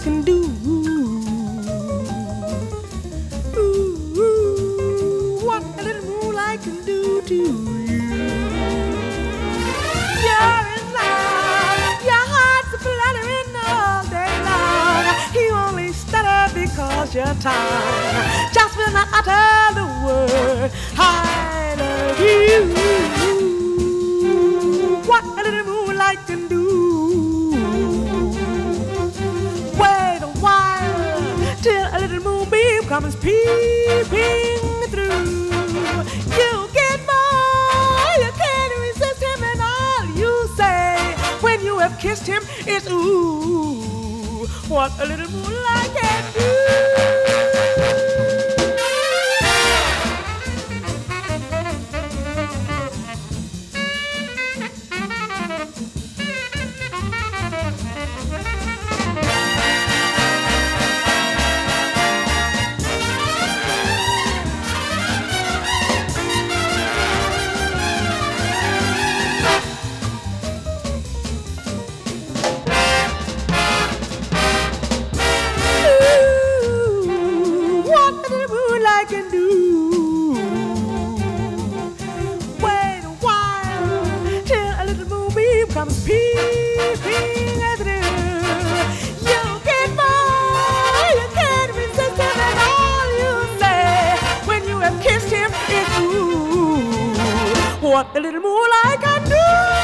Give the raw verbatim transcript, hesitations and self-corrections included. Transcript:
can do. Ooh, what a little moonlight can do to you. You're in love, your heart's fluttering all day long. You only stutter because you're tired. Just when I utter the word, I love you. What a little moonlight can do. Wait a while till a little moonbeam comes peeping through. You get more, you can't resist him, and all you say when you have kissed him is ooh, what a little moonlight can do. Can do. Wait a while till a little moonbeam comes peeping through. You get more, you can't resist him, and all you say when you have kissed him is ooh, what the little moonlight can do.